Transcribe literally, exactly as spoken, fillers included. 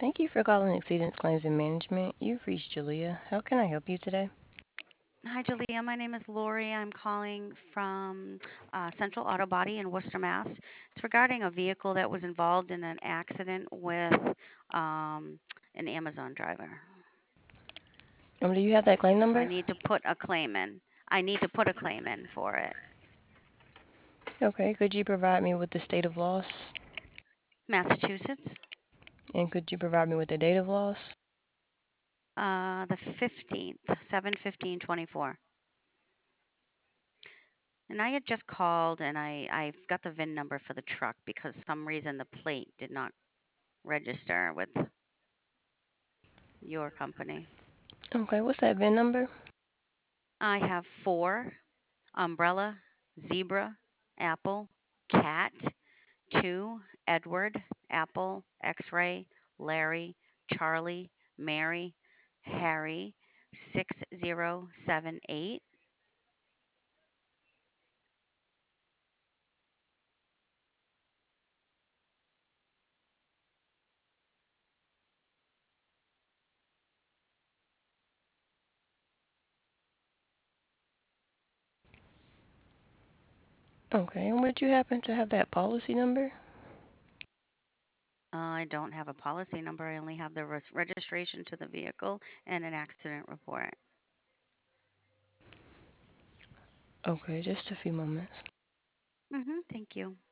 Thank you for calling Exceedance Claims and Management. You've reached Julia. How can I help you today? Hi, Julia. My name is Lori. I'm calling from uh, Central Auto Body in Worcester, Mass. It's regarding a vehicle that was involved in an accident with um, an Amazon driver. Um, do you have that claim So I number? need to put a claim in. I need to put a claim in for it. Okay, could you provide me with the state of loss? Massachusetts, And could you provide me with the date of loss? uh, the fifteenth, seven fifteen twenty-four. And I had just called and I, I've got the V I N number for the truck because some reason the plate did not register with your company. Okay, what's that V I N number? I have four umbrella, zebra, apple, cat, two, Edward, apple, X-ray, Larry, Charlie, Mary, Harry, six zero seven eight. Okay, and would you happen to have that policy number? Uh, I don't have a policy number. I only have the res- registration to the vehicle and an accident report. Okay, just a few moments. Mm-hmm. Thank you.